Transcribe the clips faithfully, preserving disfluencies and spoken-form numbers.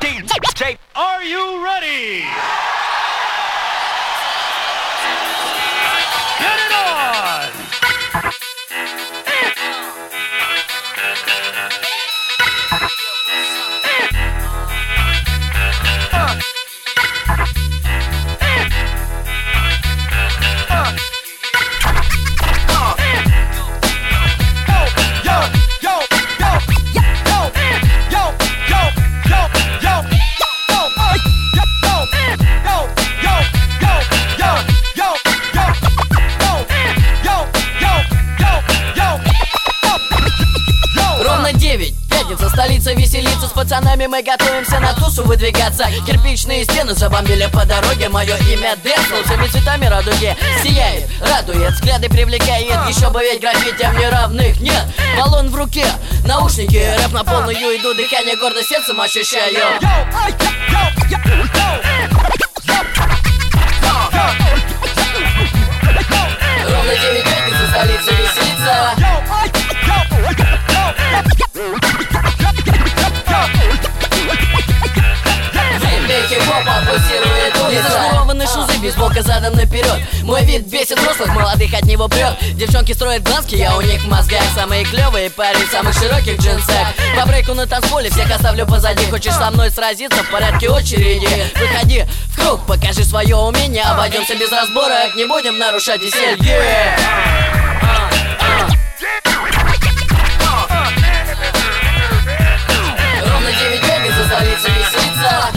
D J, are you ready? Get it on! Пятница, столица веселится, с пацанами мы готовимся на тусу выдвигаться. Кирпичные стены забомбили по дороге, мое имя Децл, всеми цветами радуги сияет, радует, взгляды привлекает. Еще бы ведь граффити, мне равных нет. Баллон в руке, наушники, рэп на полную иду, дыхание гордо сердцем ощущаю. Ровно девять, пятница, столица веселится. Незашнурованные шузы, бейсболка задом наперед. Мой вид бесит взрослых, молодых от него прет. Девчонки строят глазки, я у них в мозгах. Самые клевые парни в самых широких джинсах. По брейку на танцполе всех оставлю позади. Хочешь со мной сразиться в порядке очереди? Выходи в круг, покажи свое умение. Обойдемся без разборок, не будем нарушать веселье. Ровно девять пятница, столица веселится.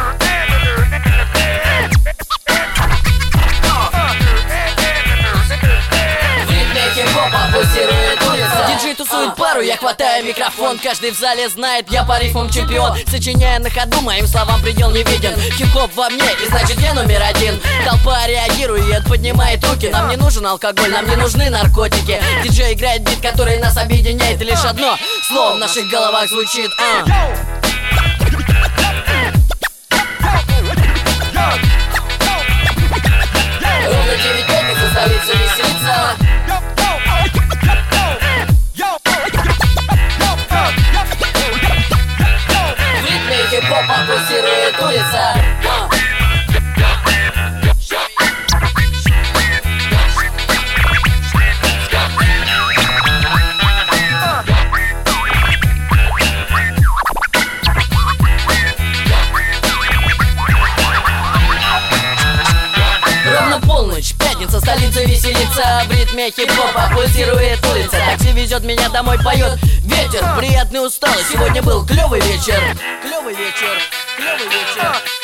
Диджей тусует пару, я хватаю микрофон. Каждый в зале знает, я по рифмам чемпион. Сочиняя на ходу, моим словам предел не виден. Хип-хоп во мне, и значит я номер один. Толпа реагирует, поднимает руки. Нам не нужен алкоголь, нам не нужны наркотики. Диджей играет бит, который нас объединяет. И лишь одно слово в наших головах звучит. а. Ровно девять пятница, столица веселится. Хип-хоп пульсирует улица. Ровно полночь, пятница, столица веселится. В ритме хип-хопа пульсирует улица. Такси везет меня домой, поет ветер. Приятный усталость, сегодня был клевый вечер. Клевый вечер, клевый вечер.